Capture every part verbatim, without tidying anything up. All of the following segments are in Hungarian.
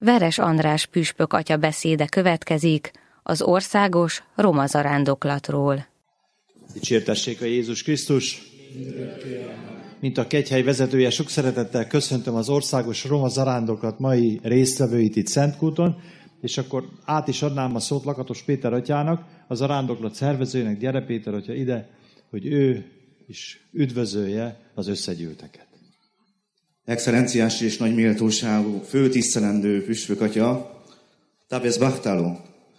Veres András püspök atya beszéde következik az országos roma zarándoklatról. Dicsértessék a Jézus Krisztus! Mint a kegyhely vezetője, sok szeretettel köszöntöm az országos roma zarándoklat mai résztvevőit itt Szentkúton, és akkor át is adnám a szót Lakatos Péter atyának, a zarándoklat szervezőjének, gyere Péter atya ide, hogy ő is üdvözölje az összegyűlteket. Excellenciás és nagy méltóságú, főtisztelendő püspök atya, Távész Bachtáló.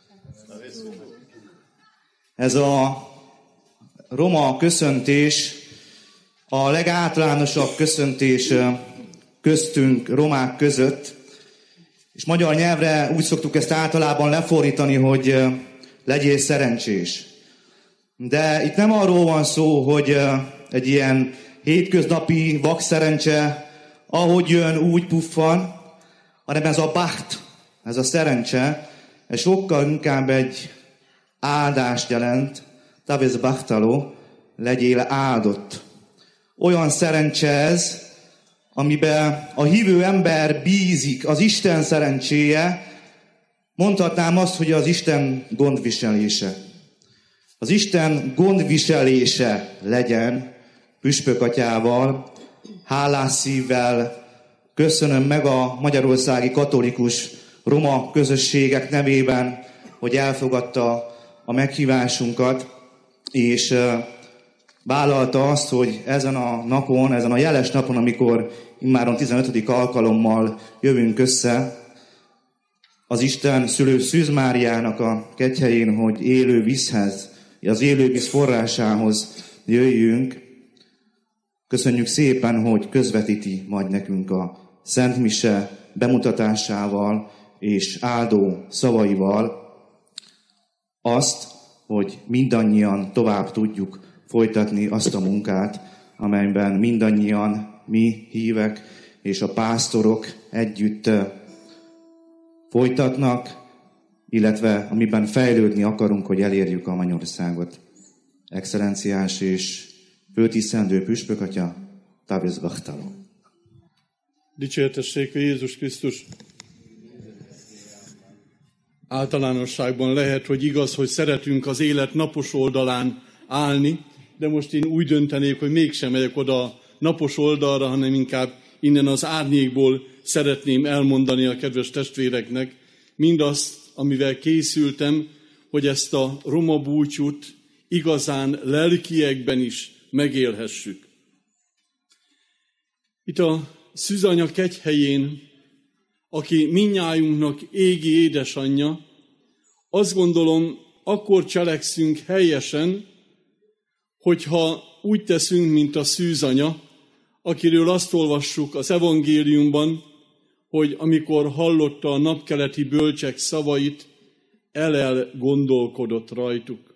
Ez a roma köszöntés a legáltalánosabb köszöntés köztünk, romák között, és magyar nyelvre úgy szoktuk ezt általában lefordítani, hogy legyél szerencsés. De itt nem arról van szó, hogy egy ilyen hétköznapi vakszerencse, ahogy jön, úgy puffan, hanem ez a bacht, ez a szerencse, ez sokkal inkább egy áldást jelent, Távész Bachtáló, legyél áldott. Olyan szerencse ez, amiben a hívő ember bízik, az Isten szerencséje, mondhatnám azt, hogy az Isten gondviselése. Az Isten gondviselése legyen püspök atyával, hálás szívvel köszönöm meg a magyarországi katolikus roma közösségek nevében, hogy elfogadta a meghívásunkat, és vállalta azt, hogy ezen a napon, ezen a jeles napon, amikor immáron tizenötödik alkalommal jövünk össze, az Isten szülő Szűz Máriának a kegyhelyén, hogy élő vízhez, az élő víz forrásához jöjjünk. Köszönjük szépen, hogy közvetíti majd nekünk a Szent Mise bemutatásával és áldó szavaival azt, hogy mindannyian tovább tudjuk folytatni azt a munkát, amelyben mindannyian mi hívek és a pásztorok együtt folytatnak, illetve amiben fejlődni akarunk, hogy elérjük a mennyországot. Excellenciás és főtisztelendő püspök atya, Távész Bachtáló. Dicsértessék a Jézus Krisztus! Általánosságban lehet, hogy igaz, hogy szeretünk az élet napos oldalán állni, de most én úgy döntenék, hogy mégsem megyek oda a napos oldalra, hanem inkább innen az árnyékból szeretném elmondani a kedves testvéreknek mindazt, amivel készültem, hogy ezt a roma búcsút igazán lelkiekben is megélhessük. Itt a Szűzanya kegyhelyén, aki mindnyájunknak égi édesanyja, azt gondolom, akkor cselekszünk helyesen, hogyha úgy teszünk, mint a szűzanya, akiről azt olvassuk az evangéliumban, hogy amikor hallotta a napkeleti bölcsek szavait, el-el gondolkodott rajtuk.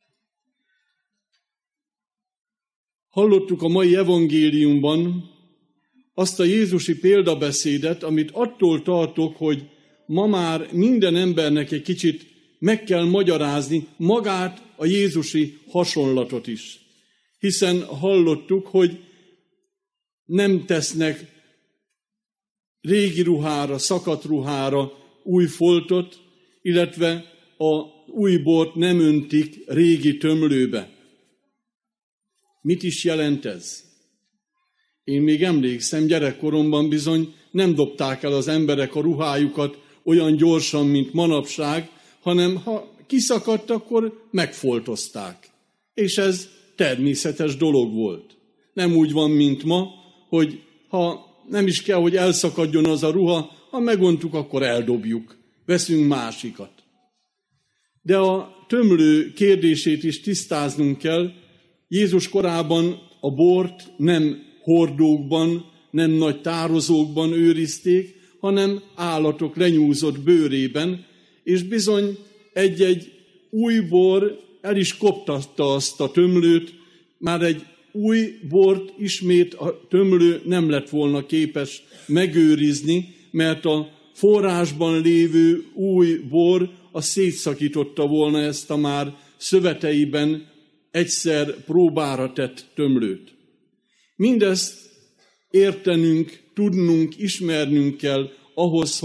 Hallottuk a mai evangéliumban azt a jézusi példabeszédet, amit attól tartok, hogy ma már minden embernek egy kicsit meg kell magyarázni magát a jézusi hasonlatot is. Hiszen hallottuk, hogy nem tesznek régi ruhára, szakadt ruhára új foltot, illetve a új bort nem öntik régi tömlőbe. Mit is jelent ez? Én még emlékszem, gyerekkoromban bizony nem dobták el az emberek a ruhájukat olyan gyorsan, mint manapság, hanem ha kiszakadt, akkor megfoltozták. És ez természetes dolog volt. Nem úgy van, mint ma, hogy ha nem is kell, hogy elszakadjon az a ruha, ha megontuk, akkor eldobjuk. Veszünk másikat. De a tömlő kérdését is tisztáznunk kell. Jézus korában a bort nem hordókban, nem nagy tározókban őrizték, hanem állatok lenyúzott bőrében, és bizony egy-egy új bor el is koptatta azt a tömlőt, már egy új bort ismét a tömlő nem lett volna képes megőrizni, mert a forrásban lévő új bor a szétszakította volna ezt a már szöveteiben egyszer próbára tett tömlőt. Mindezt értenünk, tudnunk, ismernünk kell ahhoz, hogy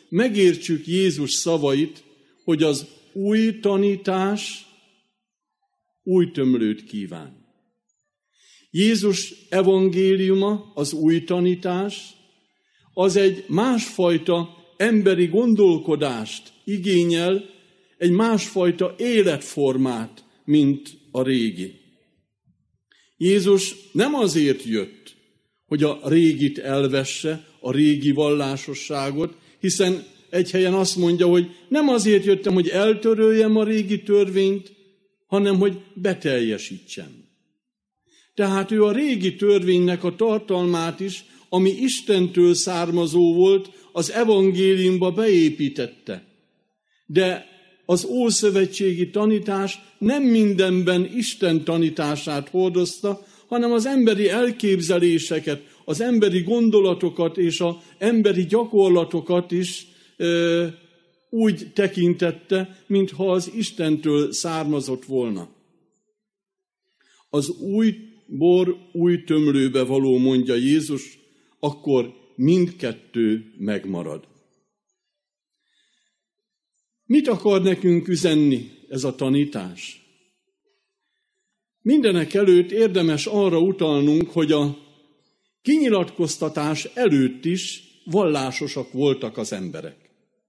megértsük Jézus szavait, hogy az új tanítás új tömlőt kíván. Jézus evangéliuma, az új tanítás, az egy másfajta emberi gondolkodást igényel, egy másfajta életformát, mint a régi. Jézus nem azért jött, hogy a régit elvesse, a régi vallásosságot, hiszen egy helyen azt mondja, hogy nem azért jöttem, hogy eltöröljem a régi törvényt, hanem hogy beteljesítsem. Tehát ő a régi törvénynek a tartalmát is, ami Istentől származó volt, az evangéliumba beépítette. De az ószövetségi tanítás nem mindenben Isten tanítását hordozta, hanem az emberi elképzeléseket, az emberi gondolatokat és az emberi gyakorlatokat is ö, úgy tekintette, mintha az Istentől származott volna. Az új bor új tömlőbe való, mondja Jézus, akkor mindkettő megmarad. Mit akar nekünk üzenni ez a tanítás? Mindenek előtt érdemes arra utalnunk, hogy a kinyilatkoztatás előtt is vallásosak voltak az emberek.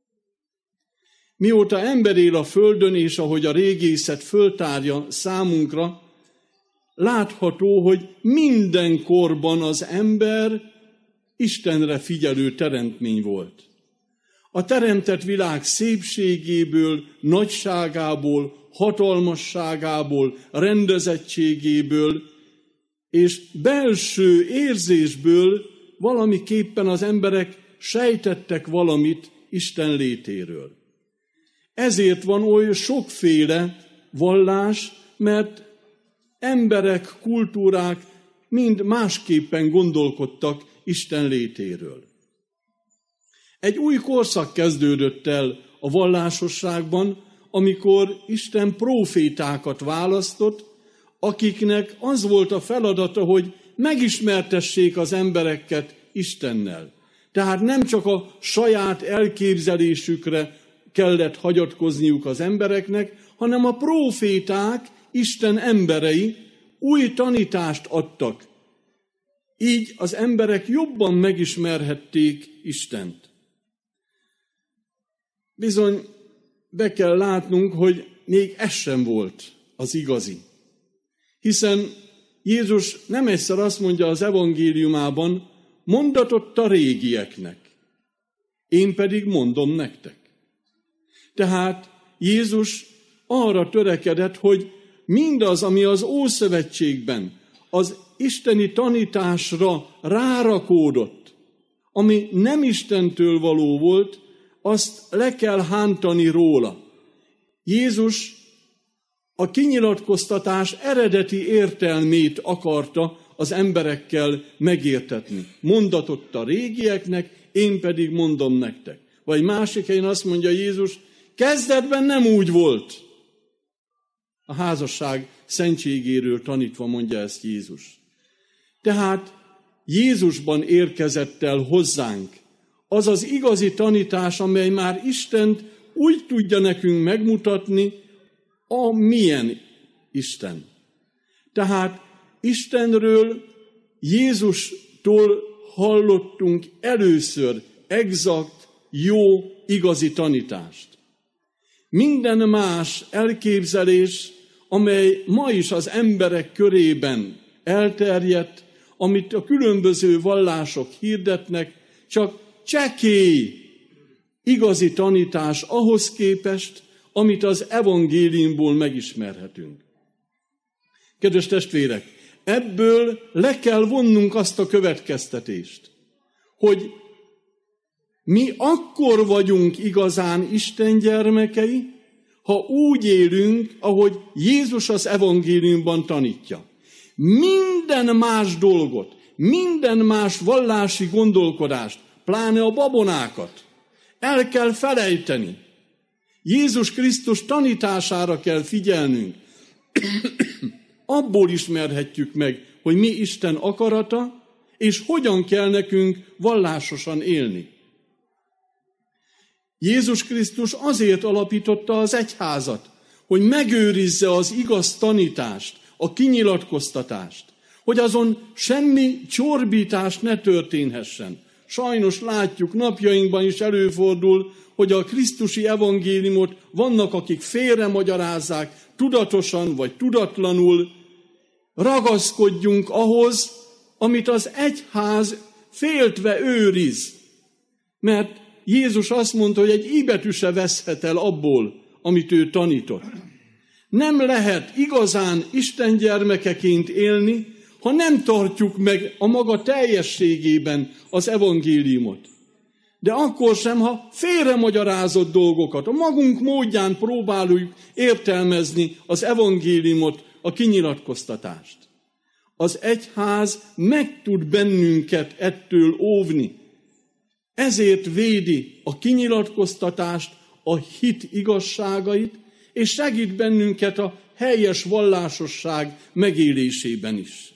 Mióta ember él a földön, és ahogy a régészet föltárja számunkra, látható, hogy minden korban az ember Istenre figyelő teremtmény volt. A teremtett világ szépségéből, nagyságából, hatalmasságából, rendezettségéből és belső érzésből valamiképpen az emberek sejtettek valamit Isten létéről. Ezért van oly sokféle vallás, mert emberek, kultúrák mind másképpen gondolkodtak Isten létéről. Egy új korszak kezdődött el a vallásosságban, amikor Isten prófétákat választott, akiknek az volt a feladata, hogy megismertessék az embereket Istennel. Tehát nem csak a saját elképzelésükre kellett hagyatkozniuk az embereknek, hanem a próféták, Isten emberei új tanítást adtak. Így az emberek jobban megismerhették Istent. Bizony, be kell látnunk, hogy még ez sem volt az igazi. Hiszen Jézus nem egyszer azt mondja az evangéliumában, mondatott a régieknek, én pedig mondom nektek. Tehát Jézus arra törekedett, hogy mindaz, ami az Ószövetségben, az isteni tanításra rárakódott, ami nem Istentől való volt, azt le kell hántani róla. Jézus a kinyilatkoztatás eredeti értelmét akarta az emberekkel megértetni. Mondatott a régieknek, én pedig mondom nektek. Vagy másik helyen azt mondja Jézus, kezdetben nem úgy volt. A házasság szentségéről tanítva mondja ezt Jézus. Tehát Jézusban érkezett el hozzánk az az igazi tanítás, amely már Istent úgy tudja nekünk megmutatni, a milyen Isten. Tehát Istenről, Jézustól hallottunk először exakt, jó, igazi tanítást. Minden más elképzelés, amely ma is az emberek körében elterjedt, amit a különböző vallások hirdetnek, csak csekély igazi tanítás ahhoz képest, amit az evangéliumból megismerhetünk. Kedves testvérek, ebből le kell vonnunk azt a következtetést, hogy mi akkor vagyunk igazán Isten gyermekei, ha úgy élünk, ahogy Jézus az evangéliumban tanítja. Minden más dolgot, minden más vallási gondolkodást, pláne a babonákat el kell felejteni. Jézus Krisztus tanítására kell figyelnünk. Abból ismerhetjük meg, hogy mi Isten akarata, és hogyan kell nekünk vallásosan élni. Jézus Krisztus azért alapította az egyházat, hogy megőrizze az igaz tanítást, a kinyilatkoztatást, hogy azon semmi csorbítás ne történhessen. Sajnos látjuk, napjainkban is előfordul, hogy a krisztusi evangéliumot vannak, akik félremagyarázzák, tudatosan vagy tudatlanul. Ragaszkodjunk ahhoz, amit az egyház féltve őriz. Mert Jézus azt mondta, hogy egy i betű se veszhet el abból, amit ő tanított. Nem lehet igazán Isten gyermekeként élni, ha nem tartjuk meg a maga teljességében az evangéliumot. De akkor sem, ha félremagyarázott dolgokat, a magunk módján próbáljuk értelmezni az evangéliumot, a kinyilatkoztatást. Az egyház meg tud bennünket ettől óvni. Ezért védi a kinyilatkoztatást, a hit igazságait, és segít bennünket a helyes vallásosság megélésében is.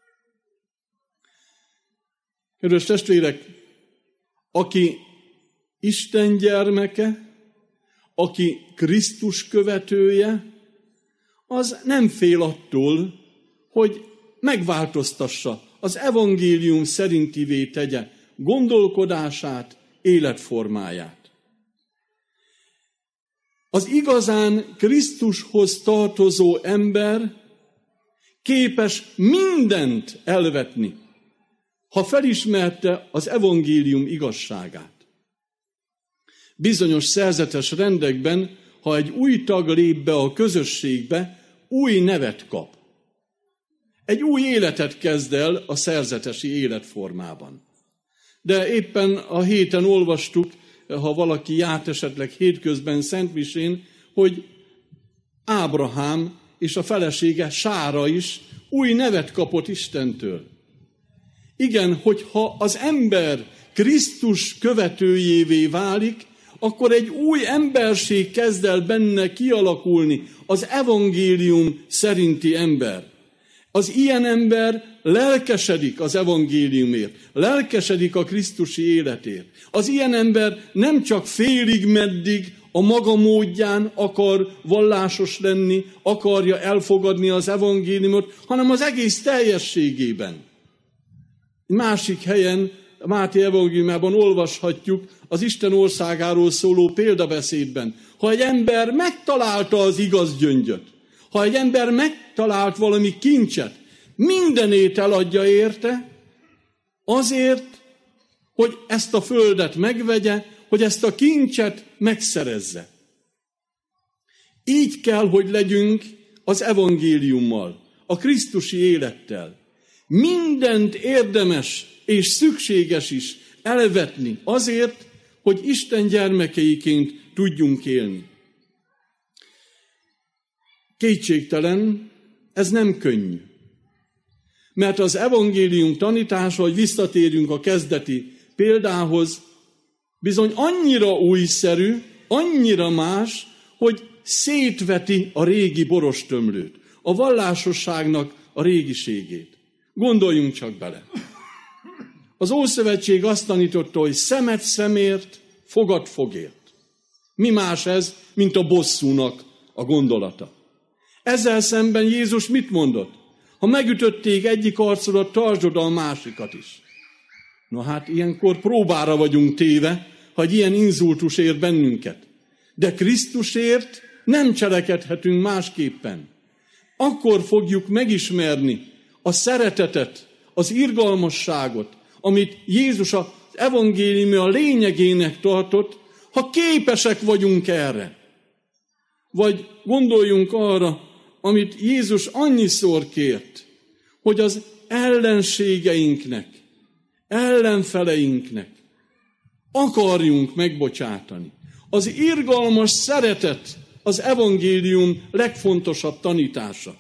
Kedves testvérek, aki Isten gyermeke, aki Krisztus követője, az nem fél attól, hogy megváltoztassa, az evangélium szerintivé tegye gondolkodását, életformáját. Az igazán Krisztushoz tartozó ember képes mindent elvetni, ha felismerte az evangélium igazságát. Bizonyos szerzetes rendekben, ha egy új tag lép be a közösségbe, új nevet kap. Egy új életet kezd el a szerzetesi életformában. De éppen a héten olvastuk, ha valaki járt esetleg hétközben Szentmisén, hogy Ábrahám és a felesége Sára is új nevet kapott Istentől. Igen, hogyha az ember Krisztus követőjévé válik, akkor egy új emberség kezd el benne kialakulni, az evangélium szerinti ember. Az ilyen ember lelkesedik az evangéliumért, lelkesedik a krisztusi életért. Az ilyen ember nem csak félig meddig a maga módján akar vallásos lenni, akarja elfogadni az evangéliumot, hanem az egész teljességében. Másik helyen, a Máté evangéliumában olvashatjuk az Isten országáról szóló példabeszédben, ha egy ember megtalálta az igaz gyöngyöt, ha egy ember megtalált valami kincset, mindenét eladja érte, azért, hogy ezt a földet megvegye, hogy ezt a kincset megszerezze. Így kell, hogy legyünk az evangéliummal, a krisztusi élettel. Mindent érdemes és szükséges is elvetni azért, hogy Isten gyermekeiként tudjunk élni. Kétségtelen, ez nem könnyű. Mert az evangélium tanítása, hogy visszatérjünk a kezdeti példához, bizony annyira újszerű, annyira más, hogy szétveti a régi borostömlőt, a vallásosságnak a régiségét. Gondoljunk csak bele. Az Ószövetség azt tanította, hogy szemet szemért, fogad fogért. Mi más ez, mint a bosszúnak a gondolata. Ezzel szemben Jézus mit mondott? Ha megütötték egyik arcodat, tartsd oda a másikat is. Na hát ilyenkor próbára vagyunk téve, ha egy ilyen inzultus ér bennünket. De Krisztusért nem cselekedhetünk másképpen. Akkor fogjuk megismerni a szeretetet, az irgalmasságot, amit Jézus az evangélium a lényegének tartott, ha képesek vagyunk erre. Vagy gondoljunk arra, amit Jézus annyiszor kért, hogy az ellenségeinknek, ellenfeleinknek akarjunk megbocsátani. Az irgalmas szeretet az evangélium legfontosabb tanítása.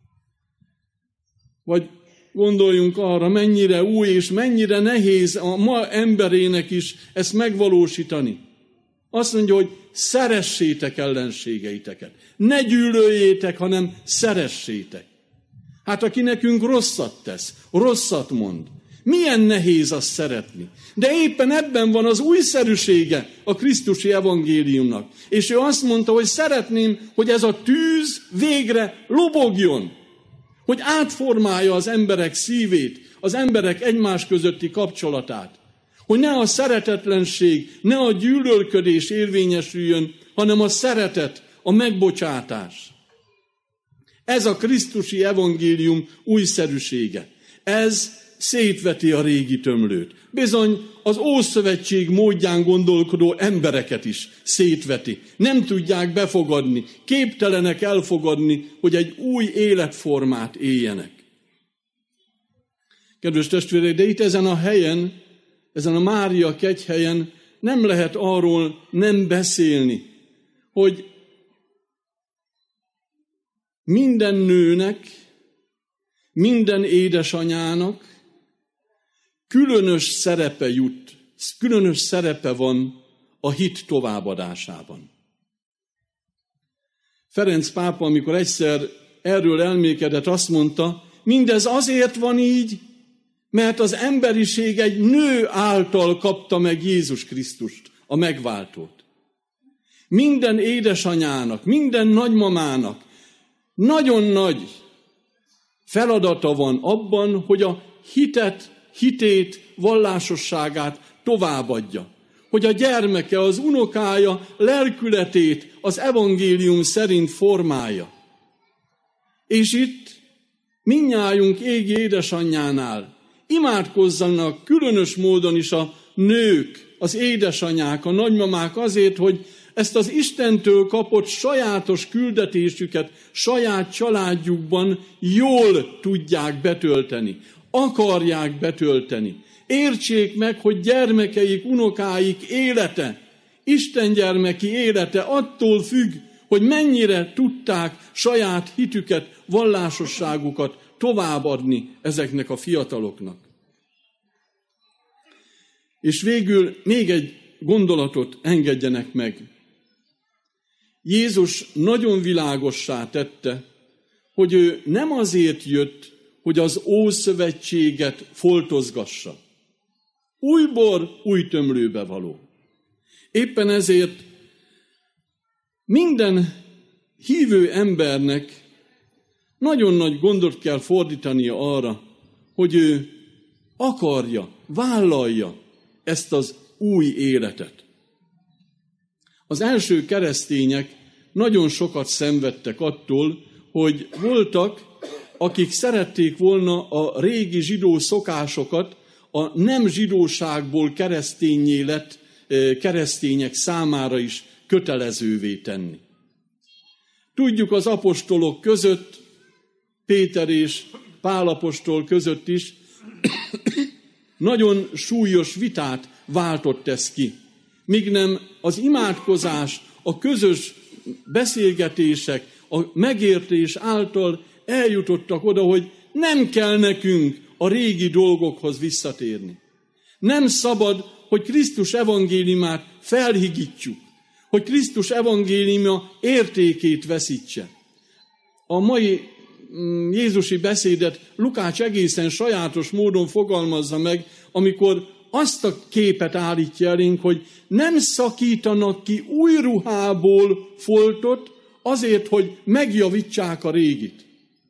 Vagy gondoljunk arra, mennyire új és mennyire nehéz a ma emberének is ezt megvalósítani. Azt mondja, hogy szeressétek ellenségeiteket. Ne gyűlöljétek, hanem szeressétek. Hát aki nekünk rosszat tesz, rosszat mond, Milyen nehéz azt szeretni. De éppen ebben van az újszerűsége a krisztusi evangéliumnak. És ő azt mondta, hogy szeretném, hogy ez a tűz végre lobogjon. Hogy átformálja az emberek szívét, az emberek egymás közötti kapcsolatát. Hogy ne a szeretetlenség, ne a gyűlölködés érvényesüljön, hanem a szeretet, a megbocsátás. Ez a krisztusi evangélium újszerűsége. Ez szétveti a régi tömlőt. Bizony az Ószövetség módján gondolkodó embereket is szétveti. Nem tudják befogadni, képtelenek elfogadni, hogy egy új életformát éljenek. Kedves testvérek, de itt ezen a helyen, ezen a Mária kegyhelyen nem lehet arról nem beszélni, hogy minden nőnek, minden édesanyának különös szerepe jut, különös szerepe van a hit továbbadásában. Ferenc pápa, amikor egyszer erről elmélkedett, azt mondta, mindez azért van így, mert az emberiség egy nő által kapta meg Jézus Krisztust, a megváltót. Minden édesanyának, minden nagymamának nagyon nagy feladata van abban, hogy a hitet, hitét, vallásosságát továbbadja. Hogy a gyermeke, az unokája lelkületét az evangélium szerint formálja. És itt mindnyájunk égi édesanyjánál imádkozzanak különös módon is a nők, az édesanyák, a nagymamák azért, hogy ezt az Istentől kapott sajátos küldetésüket saját családjukban jól tudják betölteni, akarják betölteni. Értsék meg, hogy gyermekeik, unokáik élete, Isten gyermeki élete attól függ, hogy mennyire tudták saját hitüket, vallásosságukat továbbadni ezeknek a fiataloknak. És végül még egy gondolatot engedjenek meg. Jézus nagyon világossá tette, hogy ő nem azért jött, hogy az Ószövetséget foltozgassa. Új bor, új tömlőbe való. Éppen ezért minden hívő embernek nagyon nagy gondot kell fordítania arra, hogy ő akarja, vállalja ezt az új életet. Az első keresztények nagyon sokat szenvedtek attól, hogy voltak, akik szerették volna a régi zsidó szokásokat a nem zsidóságból kereszténnyé lett keresztények számára is kötelezővé tenni. Tudjuk, az apostolok között, Péter és Pál apostol között is nagyon súlyos vitát váltott ez ki. Míg nem az imádkozás, a közös beszélgetések, a megértés által eljutottak oda, hogy nem kell nekünk a régi dolgokhoz visszatérni. Nem szabad, hogy Krisztus evangéliumát felhigítjuk, hogy Krisztus evangéliuma értékét veszítse. A mai jézusi beszédet Lukács egészen sajátos módon fogalmazza meg, amikor azt a képet állítja elénk, hogy nem szakítanak ki új ruhából foltot azért, hogy megjavítsák a régit.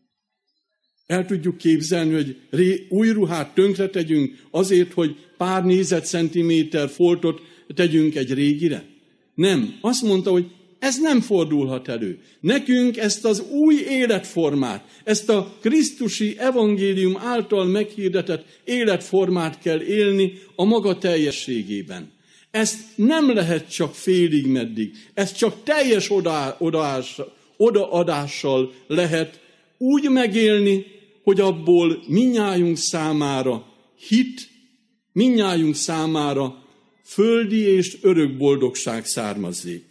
El tudjuk képzelni, hogy új ruhát tönkretegyünk azért, hogy pár négyzetcentiméter foltot tegyünk egy régire? Nem. Azt mondta, hogy ez nem fordulhat elő. Nekünk ezt az új életformát, ezt a krisztusi evangélium által meghirdetett életformát kell élni a maga teljességében. Ezt nem lehet csak félig meddig. Ezt csak teljes odaadás, odaadással lehet úgy megélni, hogy abból mindnyájunk számára hit, mindnyájunk számára földi és örök boldogság származzék.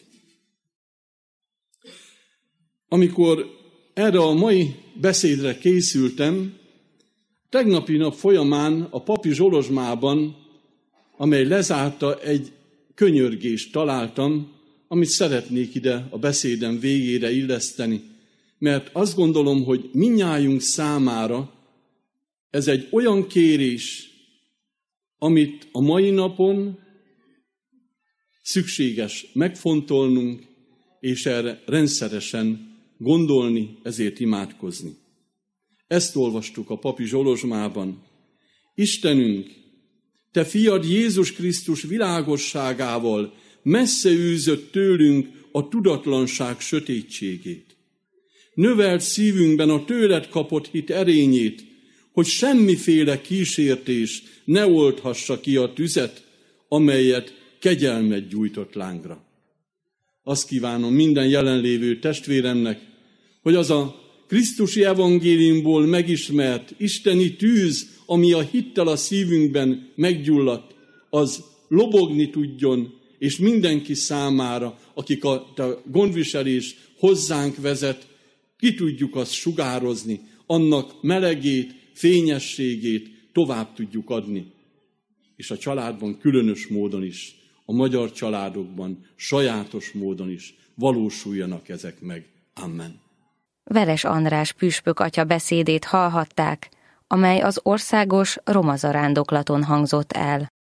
Amikor erre a mai beszédre készültem, tegnapi nap folyamán a papi zsolozsmában, amely lezárta, egy könyörgést találtam, amit szeretnék ide a beszédem végére illeszteni, mert azt gondolom, hogy mindnyájunk számára ez egy olyan kérés, amit a mai napon szükséges megfontolnunk, és erre rendszeresen gondolni, ezért imádkozni. Ezt olvastuk a papi zsolozsmában. Istenünk, te fiad Jézus Krisztus világosságával messze űzött tőlünk a tudatlanság sötétségét. Növeld szívünkben a tőled kapott hit erényét, hogy semmiféle kísértés ne oldhassa ki a tüzet, amelyet kegyelmed gyújtott lángra. Azt kívánom minden jelenlévő testvéremnek, hogy az a Krisztusi evangéliumból megismert isteni tűz, ami a hittel a szívünkben meggyulladt, az lobogni tudjon, és mindenki számára, akik a, a gondviselés hozzánk vezet, ki tudjuk azt sugározni, annak melegét, fényességét tovább tudjuk adni. És a családban különös módon is, a magyar családokban sajátos módon is valósuljanak ezek meg. Amen. Veres András püspök atya beszédét hallhatták, amely az országos roma zarándoklaton hangzott el.